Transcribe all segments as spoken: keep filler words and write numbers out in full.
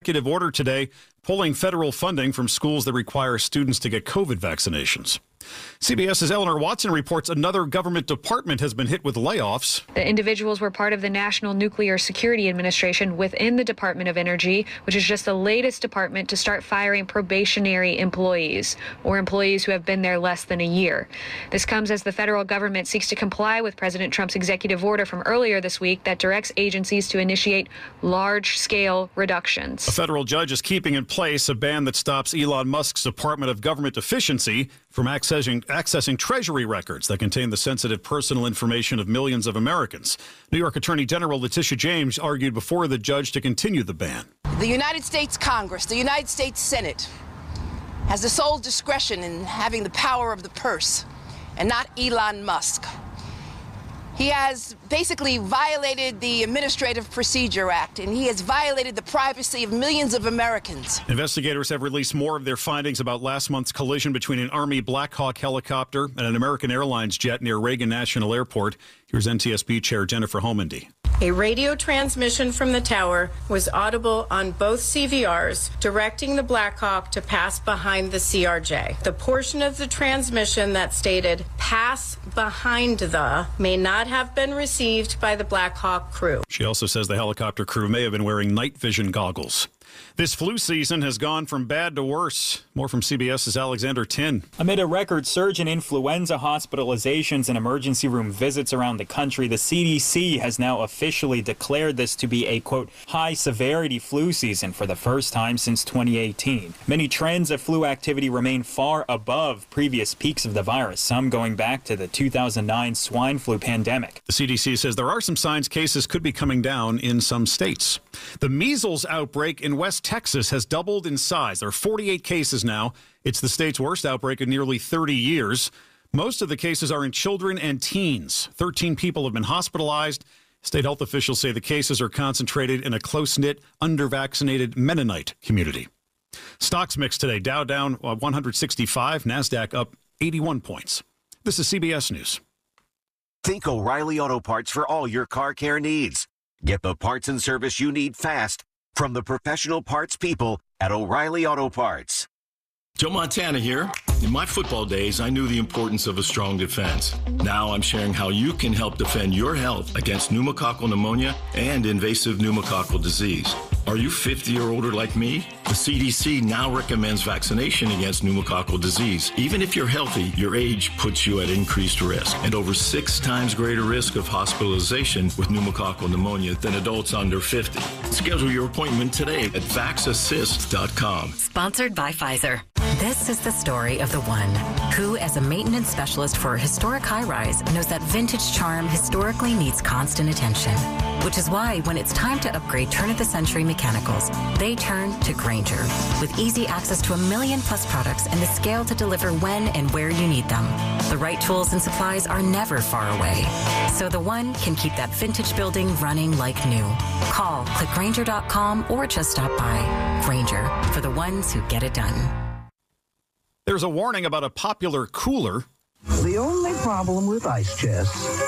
Executive order today pulling federal funding from schools that require students to get COVID vaccinations. CBS's Eleanor Watson reports another government department has been hit with layoffs. The individuals were part of the National Nuclear Security Administration within the Department of Energy, which is just the latest department to start firing probationary employees or employees who have been there less than a year. This comes as the federal government seeks to comply with President Trump's executive order from earlier this week that directs agencies to initiate large-scale reductions. A federal judge is keeping in place a ban that stops Elon Musk's Department of Government Efficiency from accessing, accessing Treasury records that contain the sensitive personal information of millions of Americans. New York Attorney General Letitia James argued before the judge to continue the ban. The United States Congress, the United States Senate, has the sole discretion in having the power of the purse, and not Elon Musk. He has basically violated the Administrative Procedure Act, and he has violated the privacy of millions of Americans. Investigators have released more of their findings about last month's collision between an Army Black Hawk helicopter and an American Airlines jet near Reagan National Airport. Here's N T S B Chair Jennifer Homendy. A radio transmission from the tower was audible on both C V Rs, directing the Black Hawk to pass behind the C R J. The portion of the transmission that stated "pass behind the" may not have been received by the Black Hawk crew. She also says the helicopter crew may have been wearing night vision goggles. This flu season has gone from bad to worse. More from CBS's Alexander Tin. Amid a record surge in influenza hospitalizations and emergency room visits around the country, the C D C has now officially declared this to be a, quote, high-severity flu season for the first time since twenty eighteen. Many trends of flu activity remain far above previous peaks of the virus, some going back to the two thousand nine swine flu pandemic. The C D C says there are some signs cases could be coming down in some states. The measles outbreak in West Texas has doubled in size. There are forty-eight cases now. It's the state's worst outbreak in nearly thirty years. Most of the cases are in children and teens. thirteen people have been hospitalized. State health officials say the cases are concentrated in a close-knit, under-vaccinated Mennonite community. Stocks mix today. Dow down one hundred sixty-five, NASDAQ up eighty-one points. This is C B S News. Think O'Reilly Auto Parts for all your car care needs. Get the parts and service you need fast from the professional parts people at O'Reilly Auto Parts. Joe Montana here. In my football days, I knew the importance of a strong defense. Now I'm sharing how you can help defend your health against pneumococcal pneumonia and invasive pneumococcal disease. Are you fifty or older like me? The C D C now recommends vaccination against pneumococcal disease. Even if you're healthy, your age puts you at increased risk and over six times greater risk of hospitalization with pneumococcal pneumonia than adults under fifty. Schedule your appointment today at vax assist dot com. Sponsored by Pfizer. This is the story of the one who, as a maintenance specialist for a historic high-rise, knows that vintage charm historically needs constant attention. Which is why when it's time to upgrade turn-of-the-century mechanicals, they turn to Grainger. With easy access to a million plus products and the scale to deliver when and where you need them. The right tools and supplies are never far away. So the one can keep that vintage building running like new. Call, click Grainger dot com, or just stop by. Grainger, for the ones who get it done. There's a warning about a popular cooler. The only problem with ice chests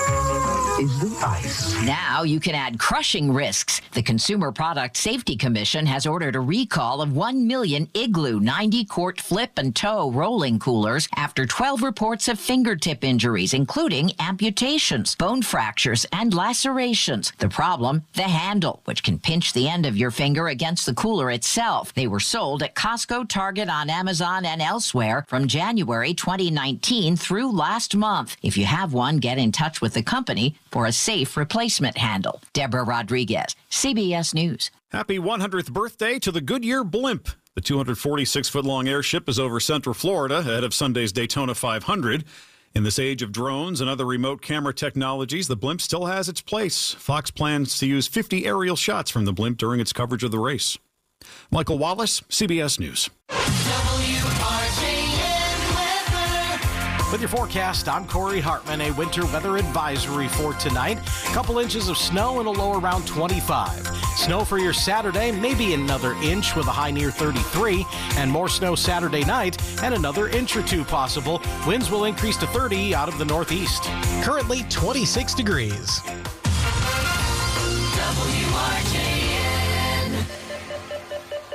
is the ice. Now you can add crushing risks. The Consumer Product Safety Commission has ordered a recall of one million Igloo ninety quart flip and tow rolling coolers after twelve reports of fingertip injuries, including amputations, bone fractures, and lacerations. The problem, the handle, which can pinch the end of your finger against the cooler itself. They were sold at Costco, Target, on Amazon, and elsewhere from January twenty nineteen through last month. If you have one, get in touch with the company for a safe replacement handle. Deborah Rodriguez, C B S News. Happy one hundredth birthday to the Goodyear Blimp. The two hundred forty-six foot long airship is over Central Florida ahead of Sunday's Daytona five hundred. In this age of drones and other remote camera technologies, the blimp still has its place. Fox plans to use fifty aerial shots from the blimp during its coverage of the race. Michael Wallace, C B S News. With your forecast, I'm Corey Hartman. A winter weather advisory for tonight. A couple inches of snow and a low around twenty-five. Snow for your Saturday, maybe another inch with a high near thirty-three. And more snow Saturday night and another inch or two possible. Winds will increase to thirty out of the northeast. Currently twenty-six degrees. W. R. J. N.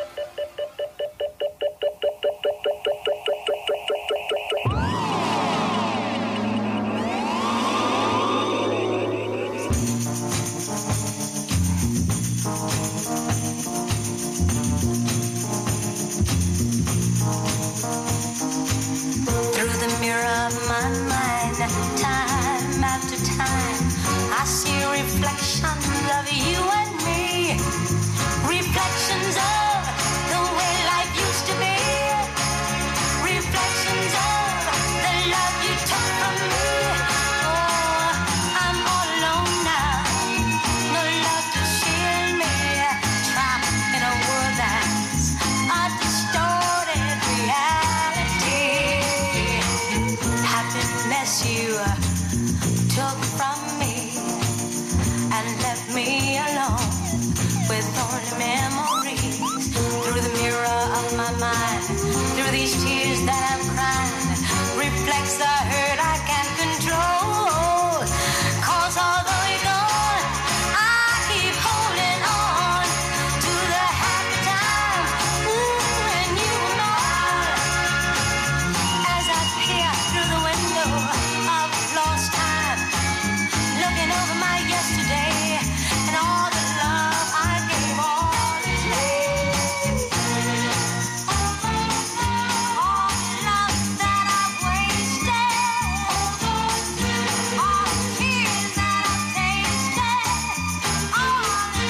it's the hurt I can't control. 'Cause although you're gone, I keep holding on to the happy time, ooh, when you were mine. As I peer through the window of lost time, looking over my yesterday and all the love I gave all the day. All the love that I've wasted, all the tears that I've tasted, all the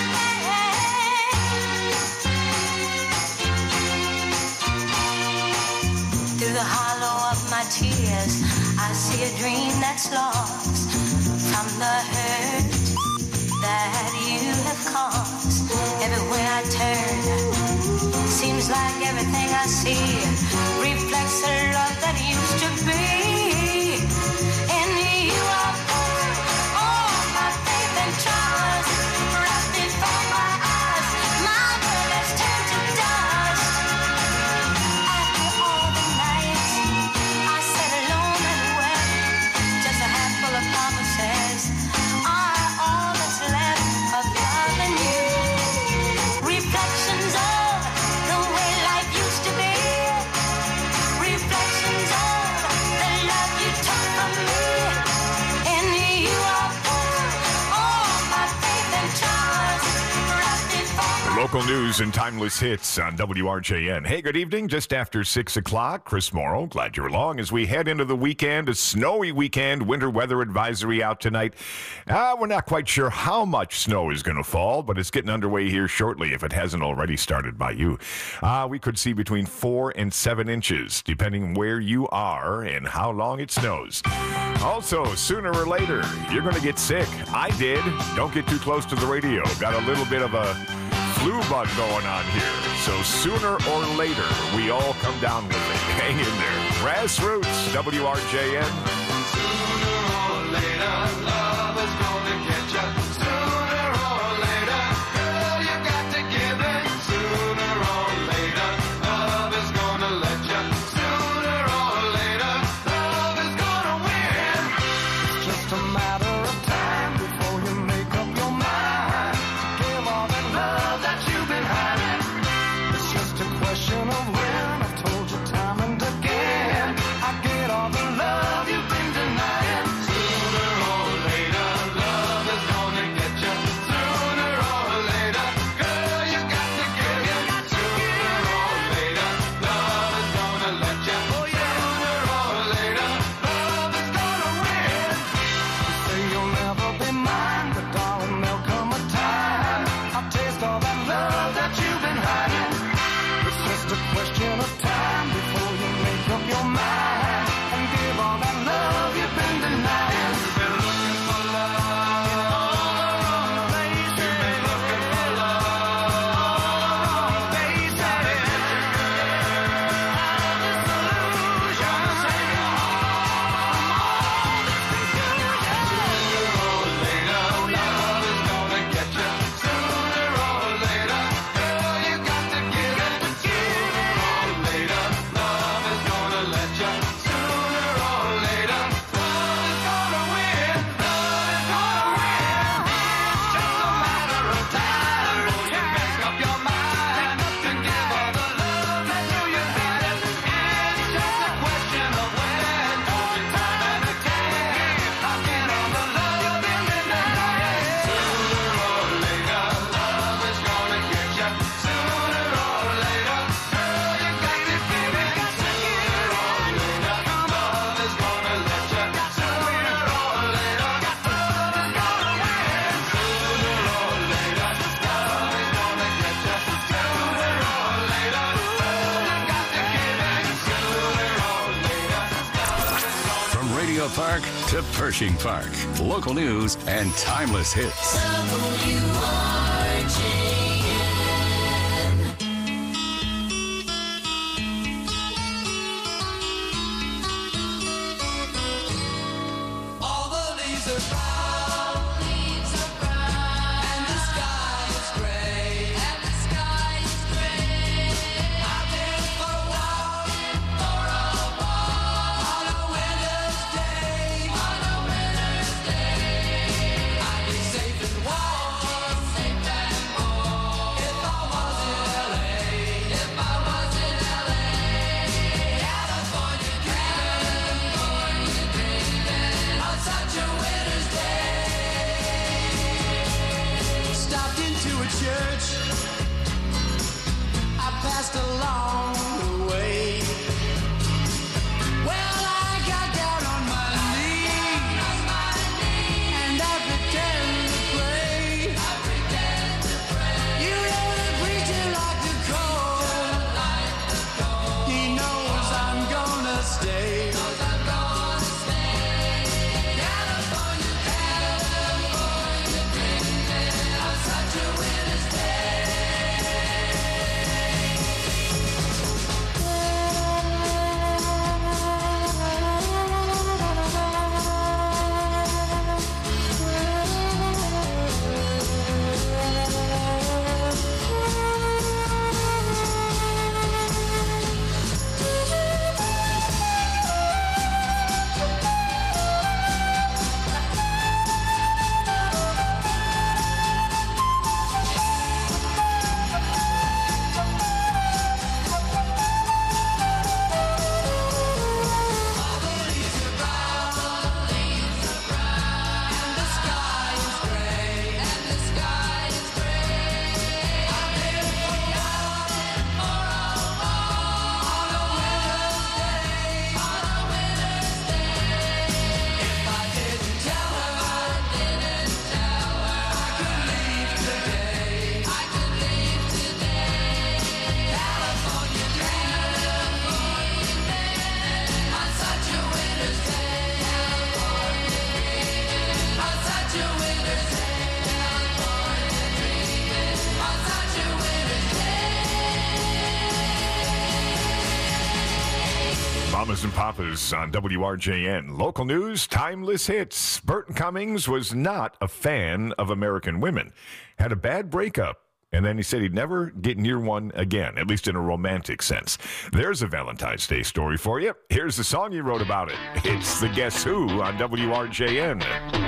pain. Through the hollow of my tears, I see a dream that's lost from the hurt that you have caused. Everywhere I turn, seems like everything I see reflects the love that used to be. In you I put all my faith and trust, right before my eyes, my world has turned to dust. After all the nights I sat alone and wept, just a handful of promises are all that's left of loving you. Reflections of the way life used to be. Reflections of the love you took from me. In you I put all my faith and trust, right before my Local news and timeless hits on W R J N. Hey, good evening. Just after six o'clock, Chris Morrow, glad you're along as we head into the weekend. A snowy weekend, winter weather advisory out tonight. Uh, we're not quite sure how much snow is going to fall, but it's getting underway here shortly if it hasn't already started by you. Uh, we could see between four and seven inches, depending where you are and how long it snows. Also, sooner or later, you're going to get sick. I did. Don't get too close to the radio. Got a little bit of a flu bug going on here. So sooner or later, we all come down with it. Hang in there. Grassroots, W R J N. Sooner or later, love is gonna get you. Sooner or later, girl, you got to give in. Sooner or later, love is gonna let you. Sooner or later, love is gonna win. It's just a matter of time before you make up your mind. Give all that love that you've been hiding. It's just a question of when. I've told you time and again. I get all the love you've been denying. Sooner or later, love is gonna get you. Sooner or later, girl, you got to give it. Sooner or later, love is gonna let you. Sooner or later, love is gonna win. You say you'll never be mine, but darling, there'll come a time I'll taste all that love that you've been hiding. It's just a question of time before you make up your mind and give all that love you've been denying. You've been looking for love all the wrong places. You've been looking for love all the wrong places. Disillusion, save your heart from all this confusion. Sooner or later, love is gonna get you. Sooner or later, girl, you got to give it. Sooner or later, love is gonna let you. Sooner or later, love is gonna win. Love is gonna win. It's just a matter of time before you make up your mind to give all the love that you you've had. It's just a question of when. Over time and again, I'll get all the love you've been denying. Sooner or later, love is gonna get you. Sooner or later, girl, you got to give it. Sooner or later, love is gonna let you. Sooner or later, love is gonna win. Sooner or later, love is gonna get you. Sooner or later, girl, you got to give it. Sooner or later, love is gonna From Radio Park to Pershing Park, local news and timeless hits. W R J N. All the leaves are brown, leaves are brown, and the sky is gray, and the sky is gray. I've been for a walk, for a walk, on a winter Mamas and Papas on W R J N. Local news, timeless hits. Burton Cummings was not a fan of American women. Had a bad breakup. And then he said he'd never get near one again, at least in a romantic sense. There's a Valentine's Day story for you. Here's the song he wrote about it. It's the Guess Who on W R J N.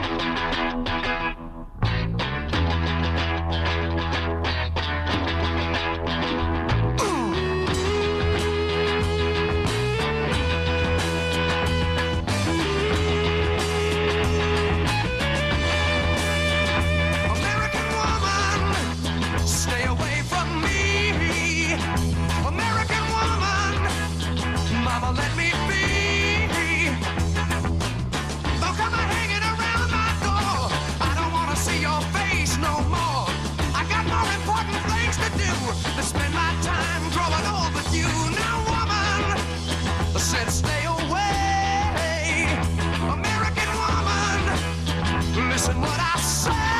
Let me be. Don't come hanging around my door. I don't want to see your face no more. I got more important things to do than spend my time growing old with you. Now, woman, I said stay away. American woman, listen what I say.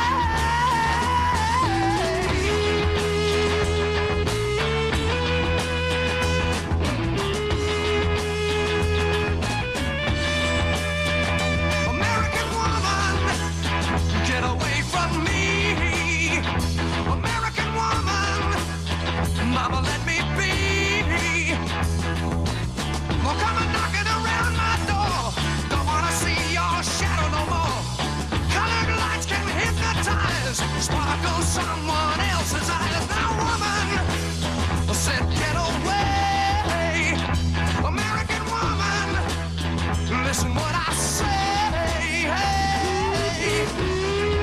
Mama, let me be. Well, come and knocking around my door. Don't want to see your shadow no more. Colored lights can hypnotize, sparkle someone else's eyes. Now, woman, I said get away. American woman, listen what I say. Hey.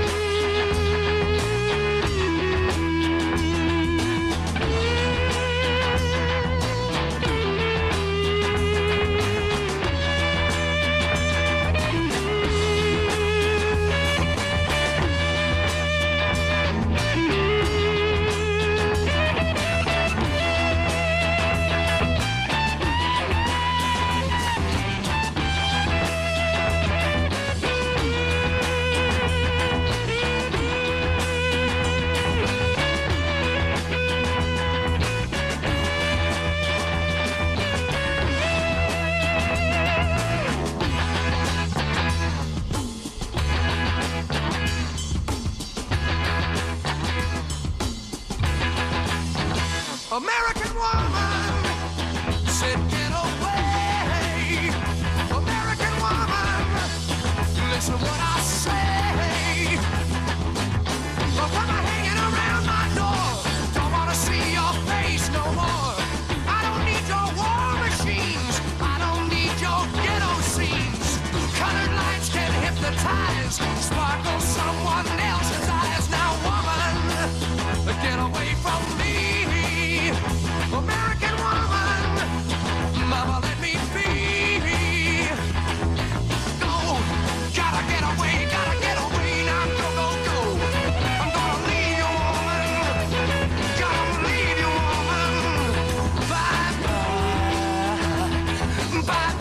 American woman said get away. American woman, listen what I say. Don't come hanging around my door. Don't want to see your face no more. I don't need your war machines. I don't need your ghetto scenes. Colored lights can hypnotize, sparkle someone else's eyes. Now, woman, get away from me. American woman, mama, let me be. Go, gotta get away, gotta get away. Now go, go, go. I'm gonna leave you, woman. Gotta leave you, woman. Bye, bye, bye,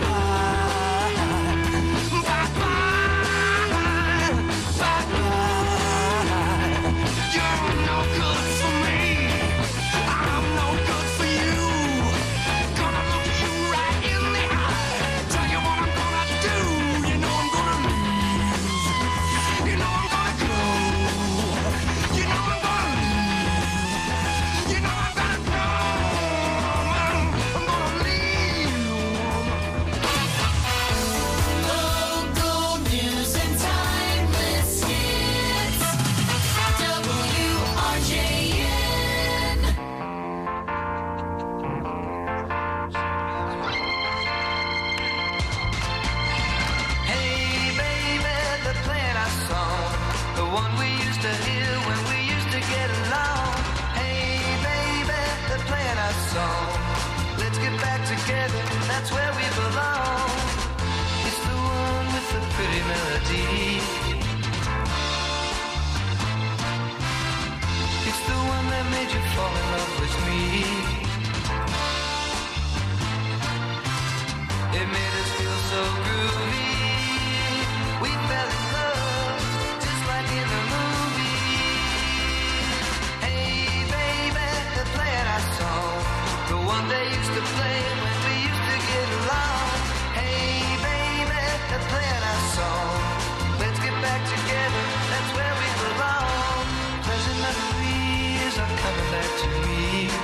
bye, bye, bye, bye, bye. You're no good for me. I'm no good for you. Gonna look you right in the eye. Tell you what I'm gonna do. You know I'm gonna leave. You know I'm gonna go. You know I'm gonna leave. You know I'm gonna go. I'm gonna leave. Local news and timeless hits. W R J N. Hey, baby, the plan I saw, the one we used to hear when we used to get along. Hey, baby, the plan I saw, let's get back together, that's where we belong. It's the one with the pretty melody. It's the one that made you fall in love with me. It made us feel so groovy. We fell in love, just like in the movie. Hey, baby, the plan I saw, the one they used to play when we used to get along. they're playing our song. Let's get back together, that's where we belong. Pleasant memories are coming back to me.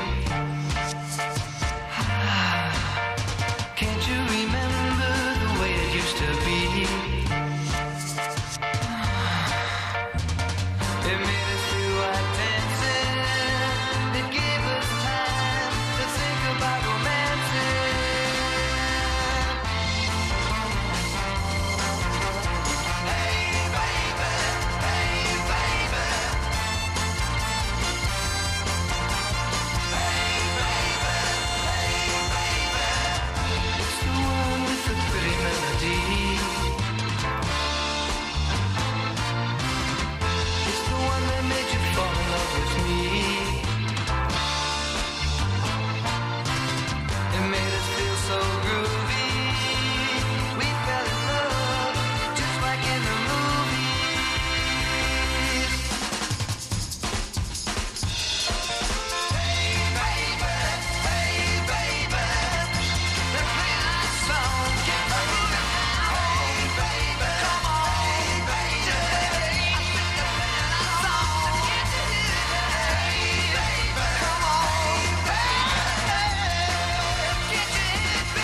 Can't you remember the way it used to be? It made us do our dancing. It gave us time to think about romancing. Hey baby, hey baby. Hey baby, hey baby. It's the one with the pretty melody. It's the one that made you fall in love with me. It made us feel so groovy. We fell in love just like in the movies. Hey baby, hey baby. They're playing our song. Get moving now. Hey baby, come on. Hey baby. I think they're playing our song. Can't you hear it? Hey baby, come on. Hey, can't you hear it,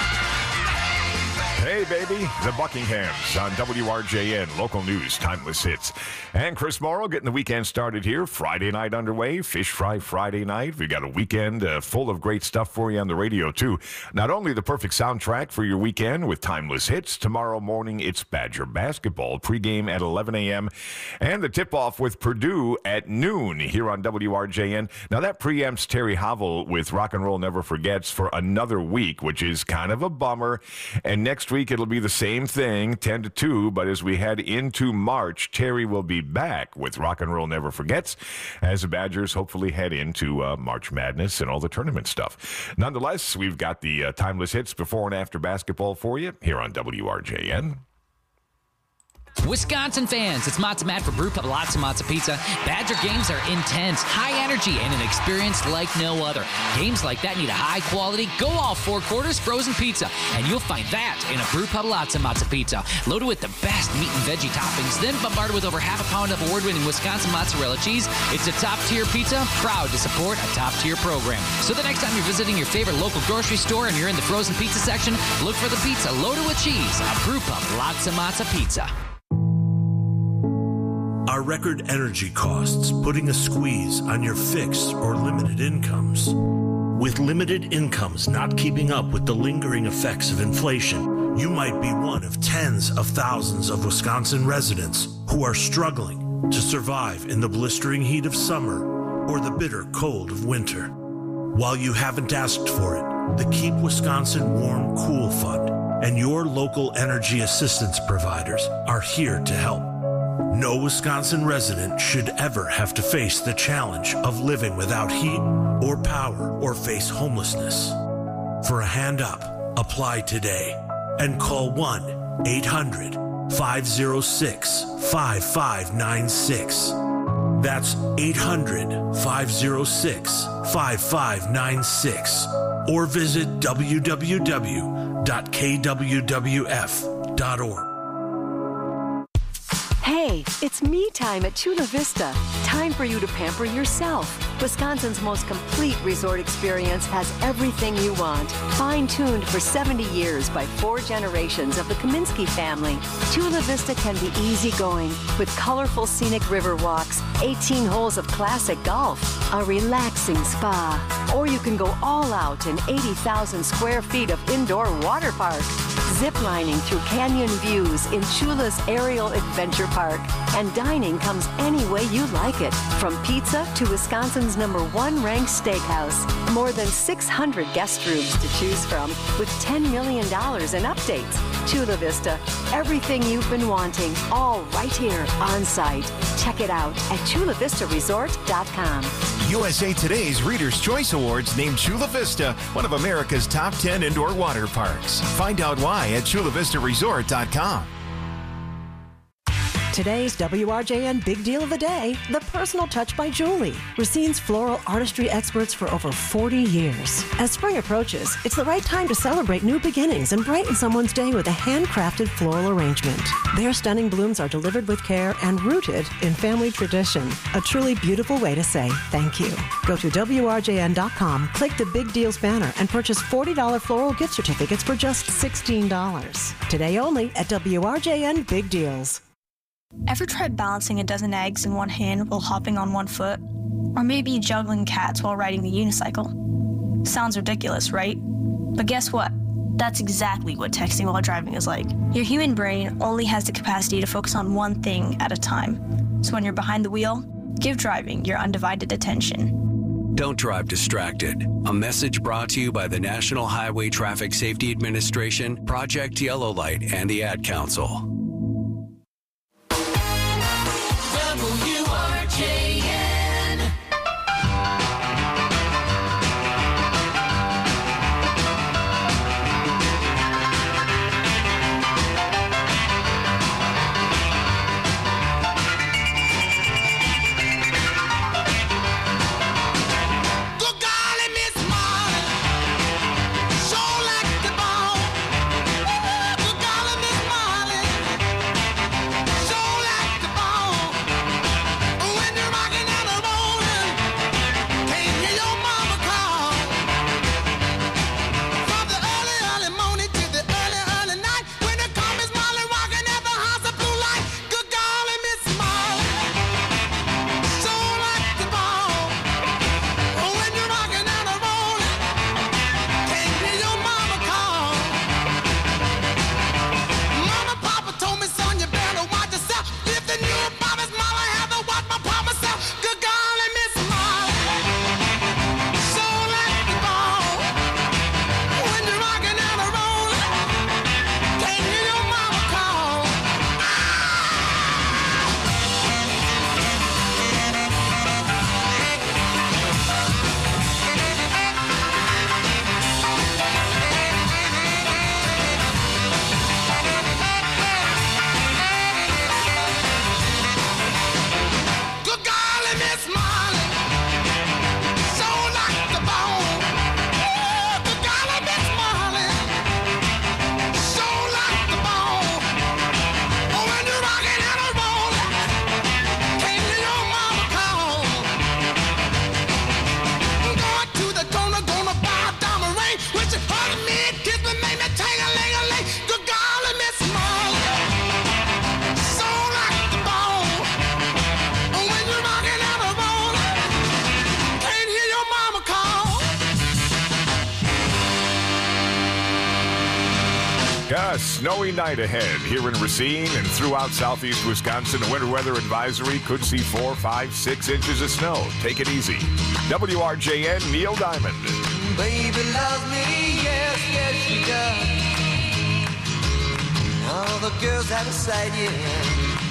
baby? Hey, baby, the Buckinghams on W R J N, local news, timeless hits. And Chris Morrow getting the weekend started here. Friday night underway, Fish Fry Friday night. We've got a weekend uh, full of great stuff for you on the radio, too. Not only the perfect soundtrack for your weekend with timeless hits, tomorrow morning it's Badger basketball, pregame at eleven a.m. and the tip-off with Purdue at noon here on W R J N. Now, that preempts Terry Havel with Rock and Roll Never Forgets for another week, which is kind of a bummer. And next week it'll be the same thing, ten to two, but as we head into March, Terry will be back with Rock and Roll Never Forgets as the Badgers hopefully head into uh, March Madness and all the tournament stuff. Nonetheless, we've got the uh, timeless hits before and after basketball for you here on W R J N. Wisconsin fans, it's Matza Matt for Brew Pub Lots of Matza Pizza. Badger games are intense, high energy, and an experience like no other. Games like that need a high quality, go all four quarters frozen pizza, and you'll find that in a Brew Pub Lots of Matza Pizza. Loaded with the best meat and veggie toppings, then bombarded with over half a pound of award-winning Wisconsin mozzarella cheese. It's a top-tier pizza, proud to support a top-tier program. So the next time you're visiting your favorite local grocery store and you're in the frozen pizza section, look for the pizza loaded with cheese. A Brew Pub Lots of Matza Pizza. Are record energy costs putting a squeeze on your fixed or limited incomes? With limited incomes not keeping up with the lingering effects of inflation, you might be one of tens of thousands of Wisconsin residents who are struggling to survive in the blistering heat of summer or the bitter cold of winter. While you haven't asked for it, the Keep Wisconsin Warm Cool Fund and your local energy assistance providers are here to help. No Wisconsin resident should ever have to face the challenge of living without heat or power or face homelessness. For a hand up, apply today and call one eight hundred five oh six five five nine six. That's eight hundred five oh six five five nine six or visit w w w dot k w w f dot org. Hey, it's me time at Chula Vista. Time for you to pamper yourself. Wisconsin's most complete resort experience has everything you want. Fine-tuned for seventy years by four generations of the Kaminsky family. Chula Vista can be easygoing with colorful scenic river walks, eighteen holes of classic golf, a relaxing spa. Or you can go all out in eighty thousand square feet of indoor water park. Ziplining through canyon views in Chula's Aerial Adventure Park. And dining comes any way you like it. From pizza to Wisconsin's number one ranked steakhouse. More than six hundred guest rooms to choose from with ten million dollars in updates. Chula Vista, everything you've been wanting, all right here on site. Check it out at chula vista resort dot com. U S A Today's Reader's Choice Awards named Chula Vista one of America's top ten indoor water parks. Find out why at chula vista resort dot com. Today's W R J N Big Deal of the Day, the personal touch by Julie, Racine's floral artistry experts for over forty years. As spring approaches, it's the right time to celebrate new beginnings and brighten someone's day with a handcrafted floral arrangement. Their stunning blooms are delivered with care and rooted in family tradition. A truly beautiful way to say thank you. Go to W R J N dot com, click the Big Deals banner, and purchase forty dollars floral gift certificates for just sixteen dollars. Today only at W R J N Big Deals. Ever tried balancing a dozen eggs in one hand while hopping on one foot? Or maybe juggling cats while riding the unicycle? Sounds ridiculous, right? But guess what? That's exactly what texting while driving is like. Your human brain only has the capacity to focus on one thing at a time. So when you're behind the wheel, give driving your undivided attention. Don't drive distracted. A message brought to you by the National Highway Traffic Safety Administration, Project Yellow Light, and the Ad Council. W R J N. Good golly, Miss Molly, sure like the bone. Good golly, Miss Molly, sure like the bone. When you're rocking and a rolling, can't hear your mama call. From the early, early morning to the early, early night, when they call Miss Molly rocking at the house of blue light. Good golly, Miss Molly, sure like the bone. When you're rocking and a rolling, can't hear your mama call. Mama, Papa told me, son, you better watch yourself. If the new Papa's Molly had to watch my Papa self. Good golly, Miss Molly, so like the ball. When you're rocking and a rolling, can't hear your mama call. Good golly, Miss Molly, so like the bone. Good golly, Miss Molly, so like the bone. When you're rocking and a rolling, can't hear your mama call. Going to the corner, gonna buy a diamond ring. When she hugged me and kissed me, made me ting-a-ling-a-ling. Good golly, Miss Molly, so like the bone. When you're rocking and a rolling, can't hear your mama call. Yeah, a snowy night ahead here in Racine and throughout southeast Wisconsin. A winter weather advisory could see four, five, six inches of snow. Take it easy. W R J N, Neil Diamond. Baby loves me, yes, yes she does. All the girls out of sight, yeah.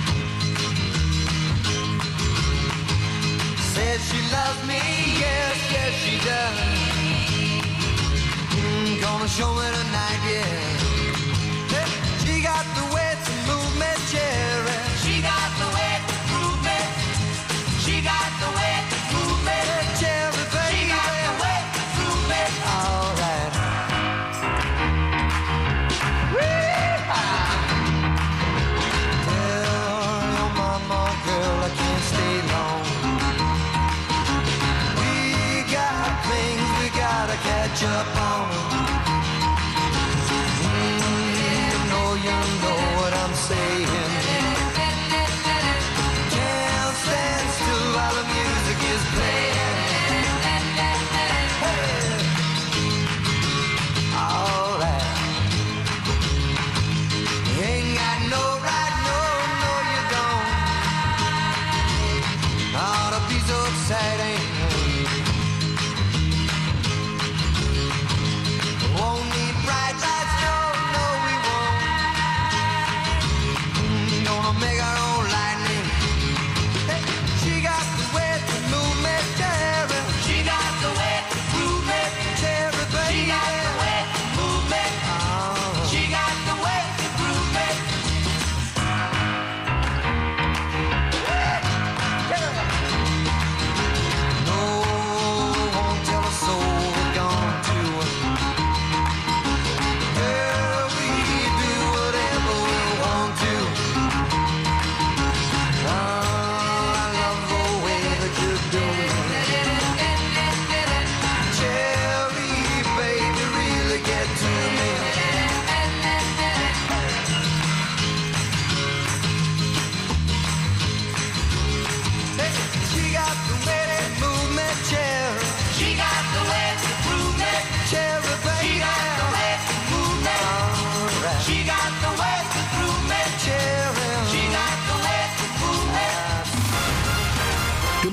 Says she loves me, yes, yes she does. Mm, gonna show me tonight, yeah. Hey, she got the way to move me, cherry. She got the way to move me. She got the way to move me, cherry, baby. She got the way to move me. All right. Tell your mama, girl, I can't stay long. We got things we gotta catch up on. Mm, you know, you know what I'm saying. Can't stand still while the music is playing. Hey. All right. Ain't got no right, no, no, you don't. Ought to be so exciting.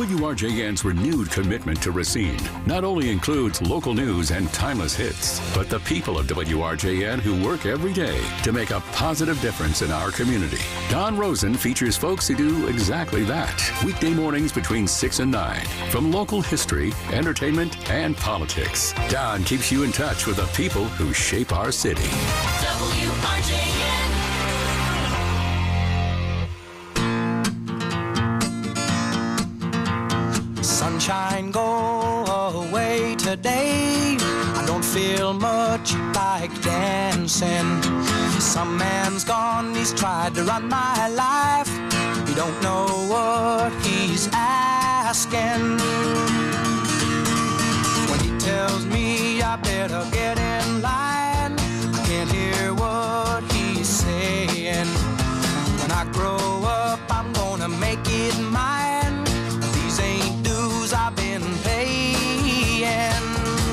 W R J N's renewed commitment to Racine not only includes local news and timeless hits, but the people of W R J N who work every day to make a positive difference in our community. Don Rosen features folks who do exactly that. Weekday mornings between six and nine. From local history, entertainment, and politics, Don keeps you in touch with the people who shape our city. W R J N. Sunshine, go away today. I don't feel much like dancing. Some man's gone, he's tried to run my life. He don't know what he's asking. When he tells me I better get in line, I can't hear what he's saying. When I grow up, I'm gonna make it mine. These ain't dues I've been paying.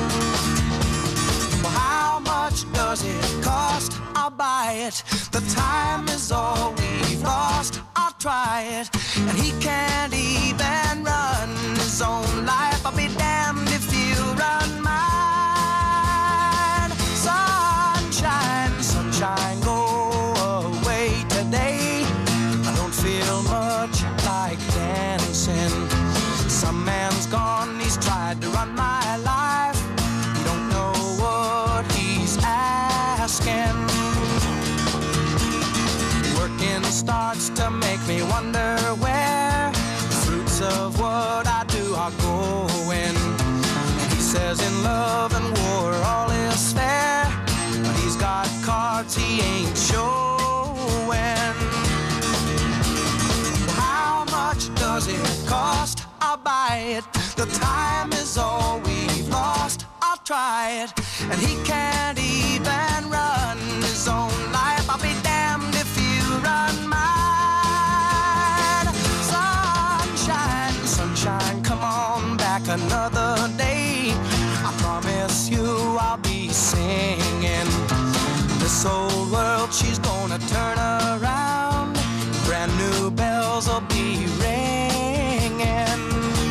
Well, how much does it cost? I'll buy it. The time is all we've lost. I'll try it. And he can't even run his own life. I'll be damned if you run mine. Sunshine, sunshine, go away today. I don't feel much like dancing. Some man's gone, he's tried to run my life. You don't know what he's asking. Working starts to make me wonder where the fruits of what I do are going. And he says in love and war all is fair, but he's got cards he ain't showing. How much does it cost? I'll buy it. The time is all we've lost. I'll try it. And he can't even run his own life. I'll be damned if you run mine. Sunshine, sunshine, come on back another day. I promise you I'll be singing. This old world, she's gonna turn around. Brand new bells will be ringing.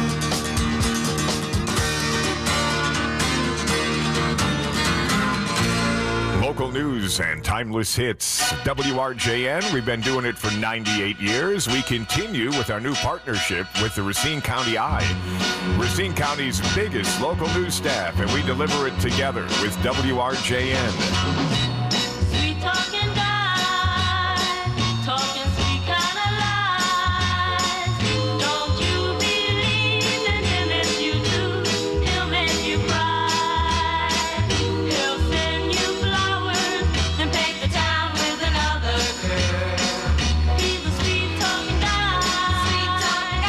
Local news and timeless hits. W R J N, we've been doing it for ninety-eight years. We continue with our new partnership with the Racine County Eye, Racine County's biggest local news staff, and we deliver it together with W R J N. Sweet talking guy, talking sweet kind of lies. Don't you believe in him if you do, he'll make you cry. He'll send you flowers and paint the town with another girl. He's a sweet talking guy, sweet talking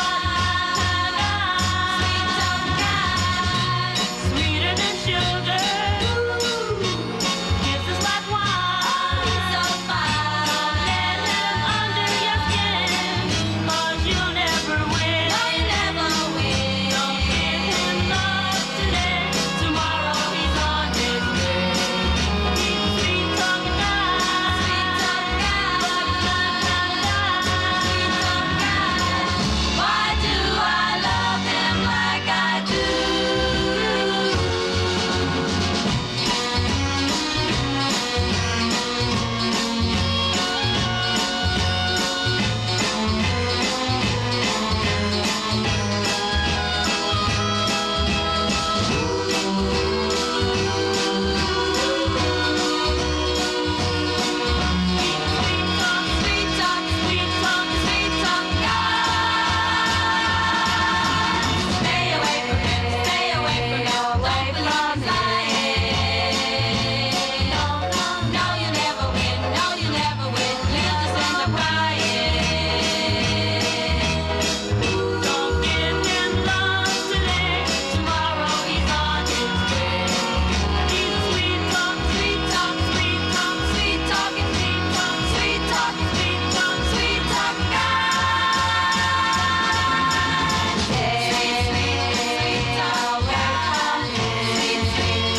guy, sweeter than sugar. Kisses like wine. He's so fine. Let him under your skin, 'cause you'll never win. No, you never win. Don't give him love today. Tomorrow he's on his way. He's a sweet talking guy. Sweet talking guy. But he's not that guy. Sweet talking guy. Why do I love him like I do? Sweet talk, sweet talk, sweet talk, guy. Stay away from him, stay away from him, away from his lying. No, no, no, you never win, no, you never win. You'll just end up crying. Don't give him love today, tomorrow he's on his way. He's a sweet talk, sweet talk, sweet talk, sweet talking, sweet talk, sweet talking, sweet talk, sweet talk guy. Sweet, sweet, sweet talk guy. Sweet, sweet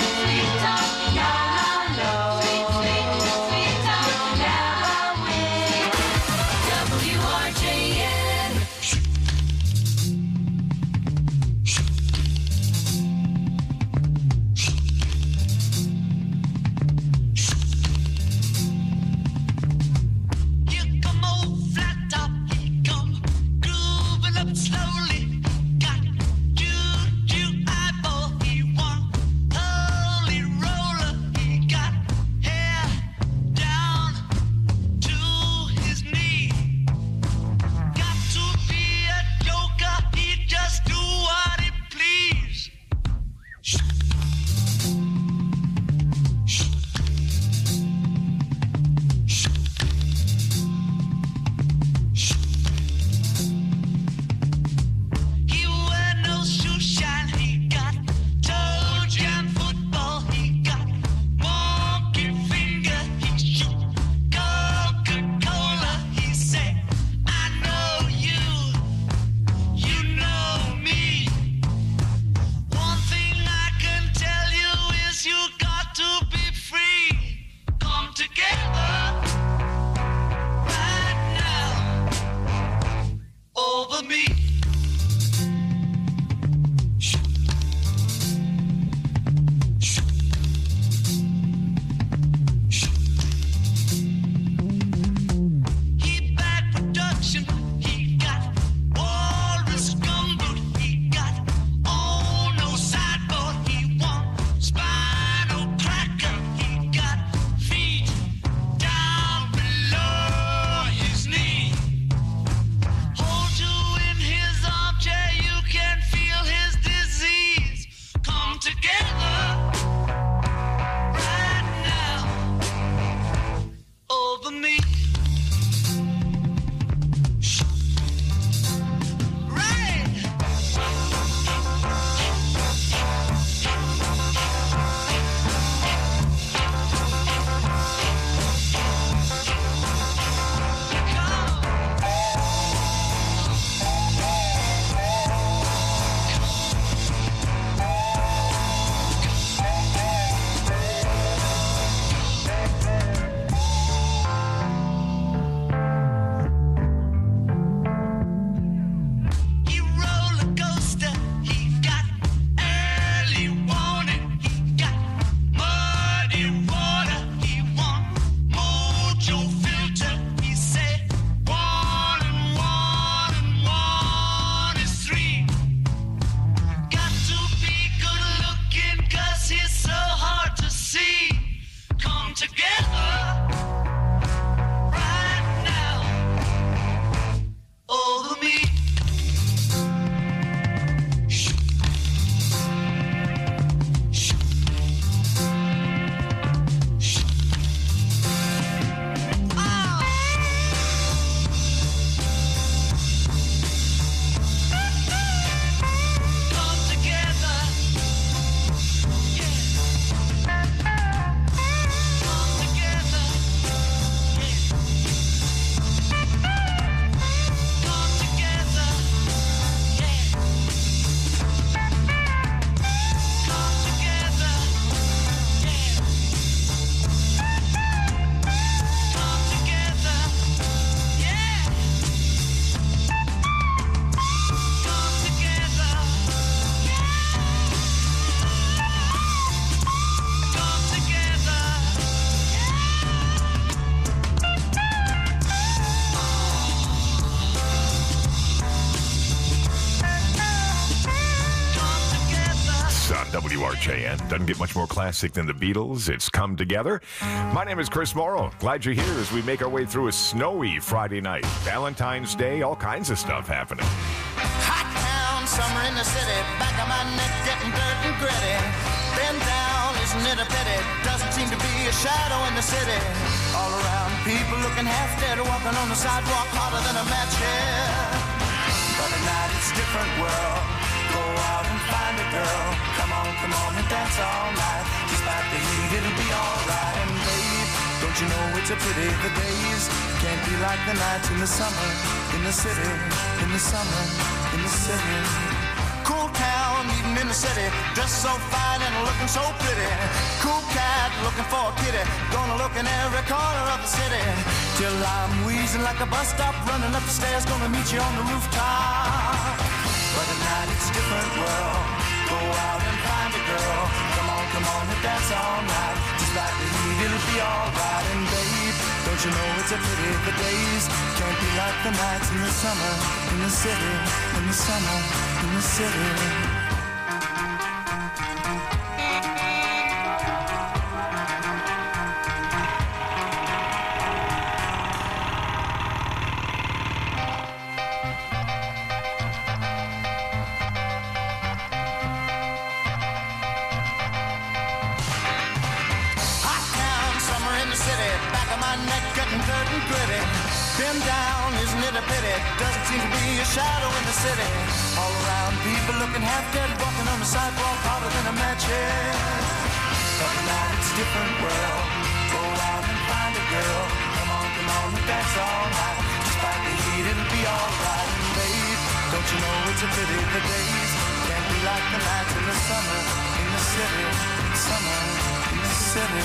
J N. Doesn't get much more classic than the Beatles. It's Come Together. My name is Chris Morrow. Glad you're here as we make our way through a snowy Friday night. Valentine's Day, all kinds of stuff happening. Hot town, summer in the city. Back of my neck getting dirt and gritty. Been down, isn't it a pity? Doesn't seem to be a shadow in the city. All around, people looking half dead, walking on the sidewalk harder than a match here. But at night it's a different world. Go out and find a girl. Come on, come on and dance all night. Despite the heat, it'll be alright. And babe, don't you know it's a pity the days can't be like the nights in the summer, in the city, in the summer, in the city. Cool town, eating in the city, dressed so fine and looking so pretty. Cool cat, looking for a kitty, gonna look in every corner of the city. Till I'm wheezing like a bus stop, running up the stairs, gonna meet you on the rooftop. But at night it's a different world. Go out and find a girl. Come on, come on and dance all night. Just like the heat, it'll be alright. And babe, don't you know it's a pity the days can't be like the nights in the summer, in the city, in the summer, in the city. Been down, isn't it a pity? Doesn't seem to be a shadow in the city. All around, people looking half dead, walking on the sidewalk harder than a match head. But now it's a different world. Go out and find a girl. Come on, come on and dance all night. Despite the heat, it'll be alright. And babe, don't you know it's a pity the days can't be like the nights in the summer, in the city, summer, in the city.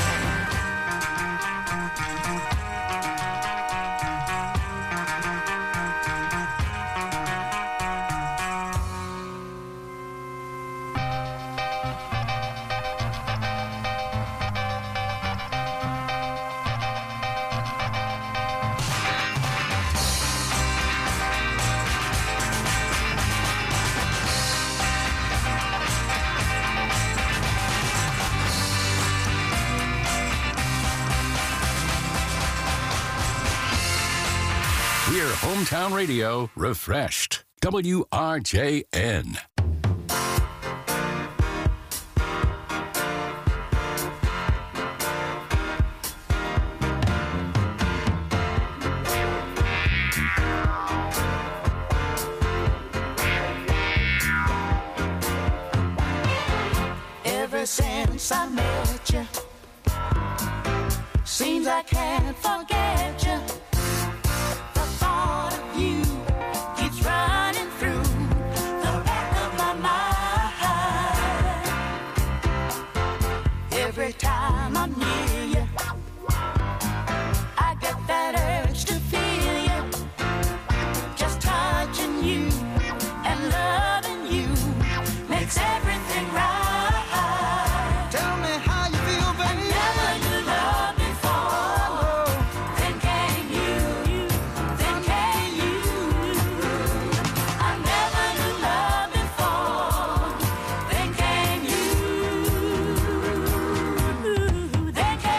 We're Hometown Radio refreshed. W R J N. Ever since I met you, seems I can't forget you. The thought of you keeps running through the back of my mind. Every time I'm near you, I get that urge to feel you. Just touching you and loving you makes everything right. Then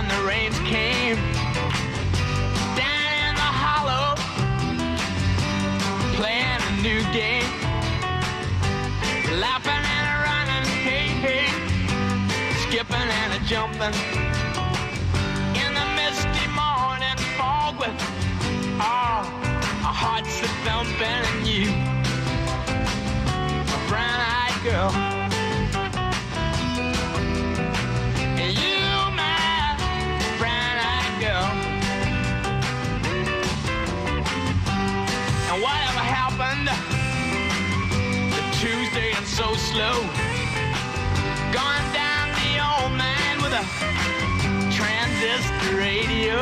when the rains came. Down in the hollow, playing a new game. Laughing and a running, hey, hey. Skipping and a jumping. In the misty morning fog with oh, our hearts a thumping and you, a brown-eyed girl. And you, my brown-eyed girl. And whatever happened to Tuesday and so slow, gone down the old man with a transistor radio,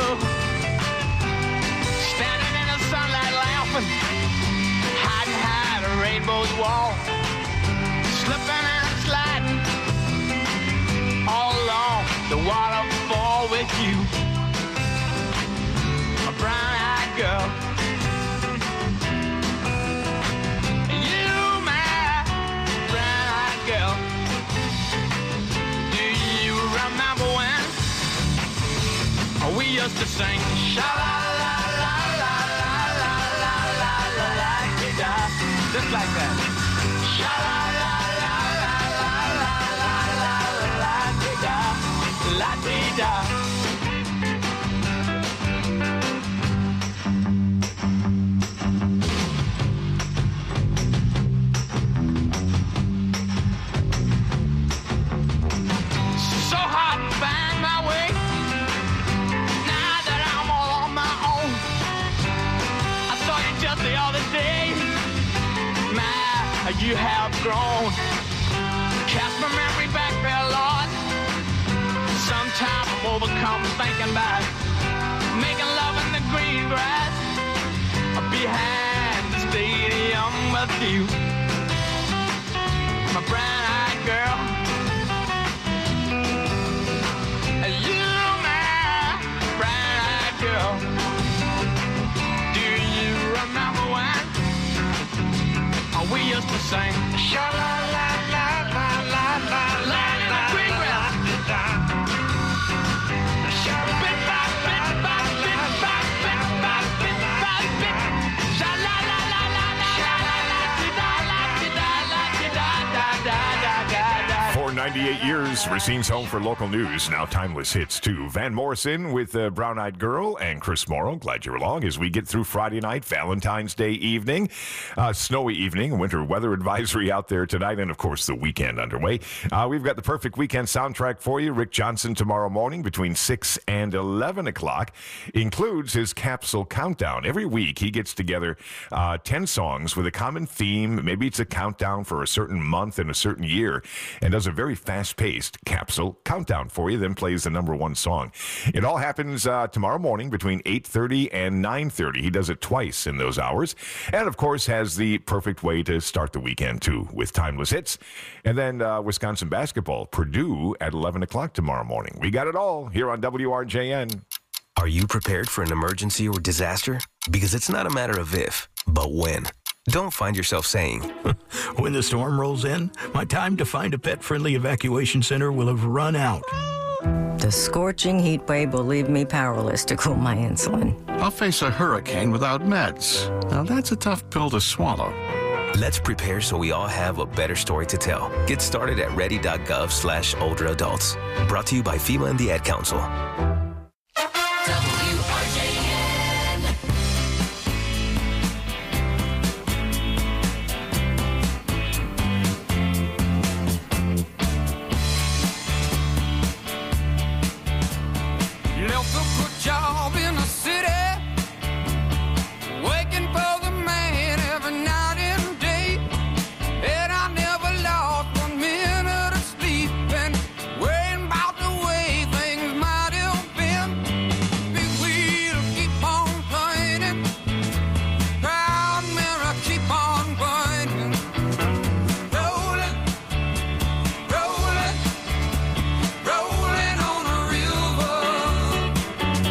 standing in the sunlight laughing, hiding behind a rainbow's wall, slipping and sliding all along the waterfall with you, a brown-eyed girl. You, my brown-eyed girl. Do you remember when we used to sing sha-la-la-la-la-la-la-la-la-la-la-la-la-la-la-la, just like that. Sha-la-la-la-la-la-la-la-la-la-la-la-la-la-la. So hot and find my way. Now that I'm all on my own, I saw you just the other day. My, you have grown. Cast my memory back there, Lord. Sometimes I'm overcome thinking about making love in the green grass behind the stadium with you, my brown-eyed girl. You, my brown-eyed girl. Do you remember when we used to sing sha-la-la-la-la-la-la-la-la in the green grass? For ninety-eight years, Racine's home for local news, now timeless hits too. Van Morrison with uh, Brown-Eyed Girl and Chris Morrow. Glad you're along as we get through Friday night, Valentine's Day evening, uh, snowy evening, winter weather advisory out there tonight, and of course the weekend underway. Uh, we've got the perfect weekend soundtrack for you. Rick Johnson tomorrow morning between six and eleven o'clock includes his capsule countdown. Every week he gets together uh, ten songs with a common theme. Maybe it's a countdown for a certain month and a certain year, and does a very fast-paced capsule countdown for you, then plays the number one song. It all happens uh, tomorrow morning between eight thirty and nine thirty. He does it twice in those hours, and of course has the perfect way to start the weekend too, with timeless hits. And then uh, Wisconsin basketball, Purdue at eleven o'clock tomorrow morning. We got it all here on W R J N. Are you prepared for an emergency or disaster? Because it's not a matter of if, but when. Don't find yourself saying, when the storm rolls in, my time to find a pet-friendly evacuation center will have run out. The scorching heat wave will leave me powerless to cool my insulin. I'll face a hurricane without meds. Now that's a tough pill to swallow. Let's prepare so we all have a better story to tell. Get started at ready.gov slash older adults. Brought to you by FEMA and the Ad Council. Left a good job in the city, working for the man every night and day, and I never lost one minute of sleep, and worrying about the way things might have been. Big wheel keep on turning, proud mirror keep on burning, rolling, rolling, rolling on a river.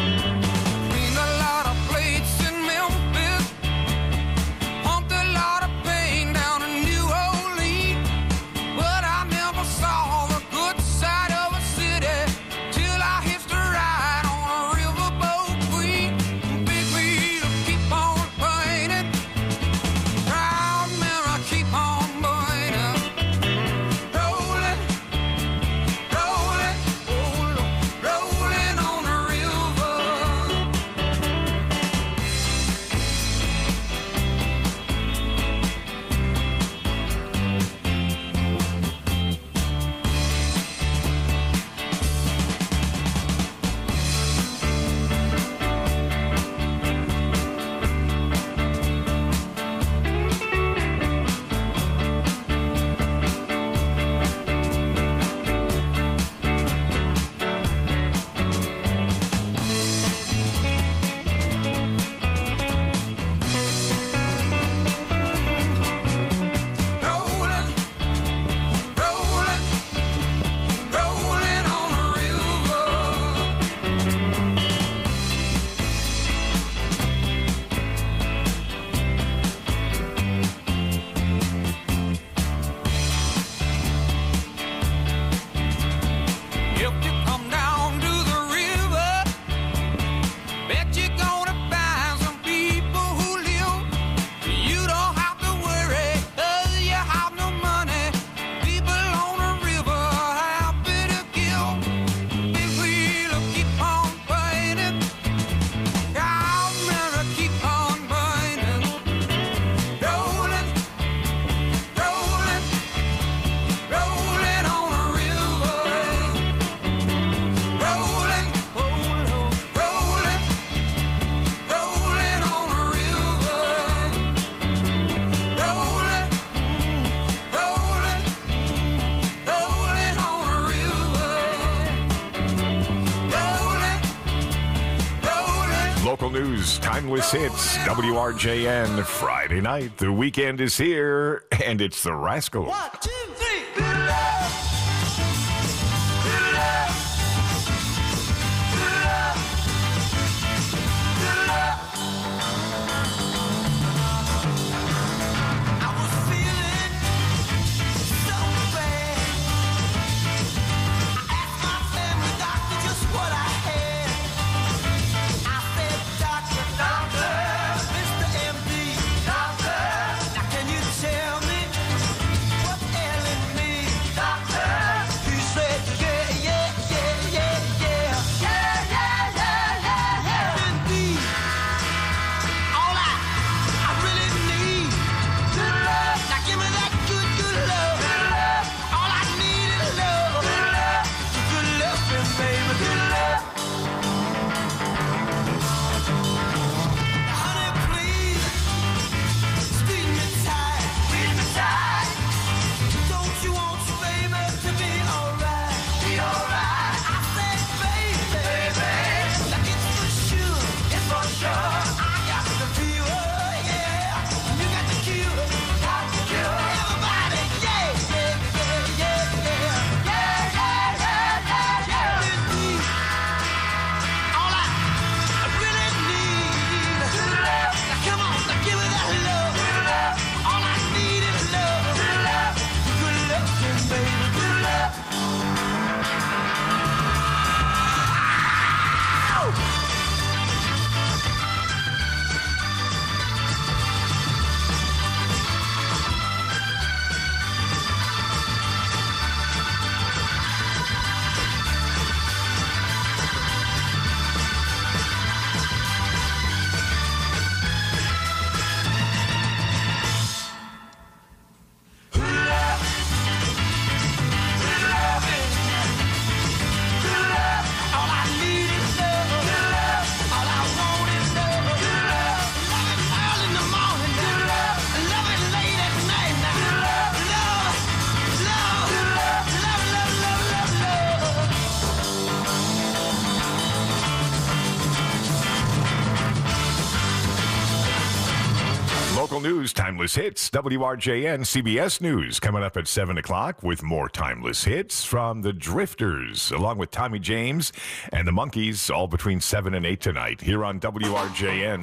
news, timeless hits, W R J N. Friday night, the weekend is here, and it's the Rascals. One, two, three. Good love. Good love. Good love. Good love. I was feeling so bad. I asked my family doctor just what I had. I said, Doctor, doctor, Mister M D, doctor, now can you tell me what's ailing me, doctor? He said, yeah, yeah, yeah, yeah, yeah, yeah, yeah, yeah, yeah, yeah. Indeed, all I, I really need, good love. Now give me that good, good love. Good love. All I need is love. Good love. Good loving, baby. Good love. Honey, please, squeeze me tight. Squeeze me tight. Don't you want your baby to be alright? Be alright. I said, baby, baby, like it's for sure. It's for sure. I got the fever, yeah. You got the cure. Got the cure. Everybody, yeah, yeah, yeah, yeah, yeah. Yeah, yeah, yeah, yeah, yeah. Indeed. All I, I really need is good love. Now come on, now give me that love. Good love. All I need is love. Good love. Good loving, baby. Good love. Good love. Good loving. Good love. All I need is love. Good love. All I want is love. Good love. Love it early in the morning. Good love. Love it late at night. Now. Good love. Love. Love. Good love. Love, love, love, love, love. Local news, timeless hits, W R J N, C B S News coming up at seven o'clock with more timeless hits from the Drifters, along with Tommy James and the Monkees, all between seven and eight tonight here on W R J N.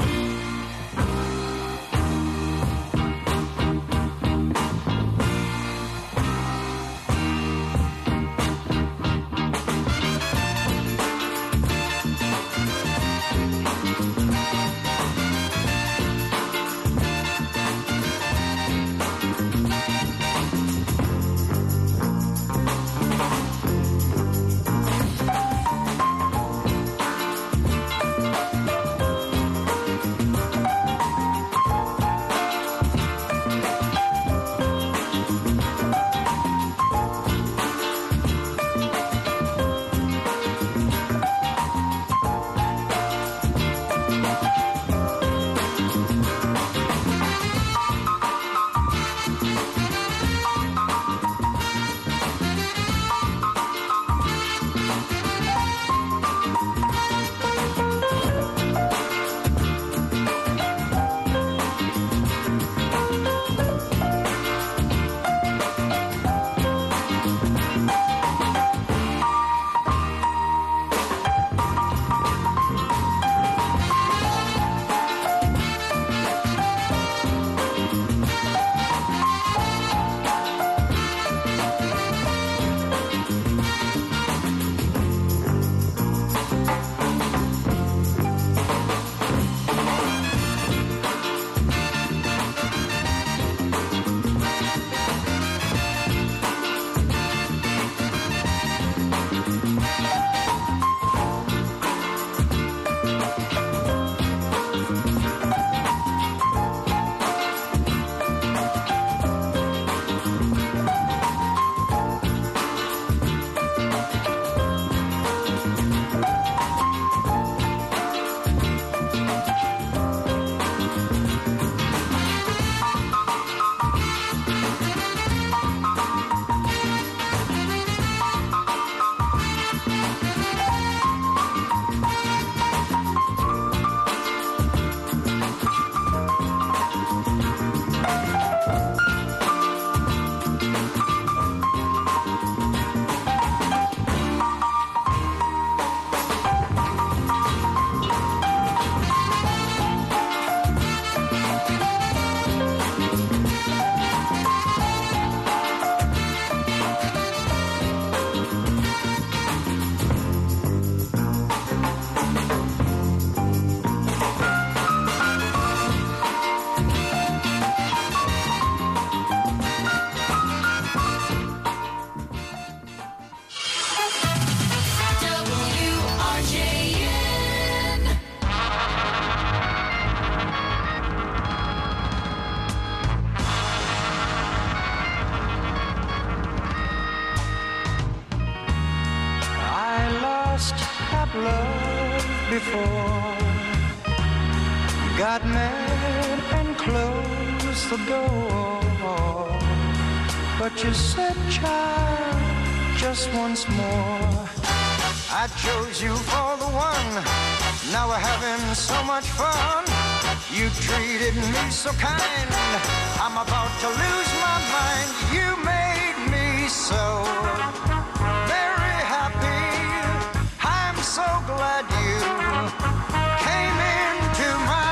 love before. You got mad and closed the door. But you said, child, just once more. I chose you for the one. Now we're having so much fun. You treated me so kind. I'm about to lose my mind. You made me so very happy. I'm so glad you came into my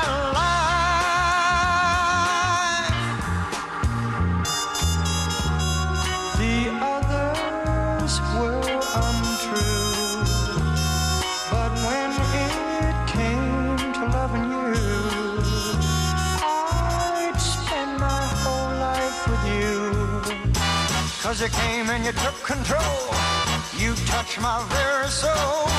life. The others were untrue, but when it came to loving you, I'd spend my whole life with you. Cause you came and you took control. You touched my very soul.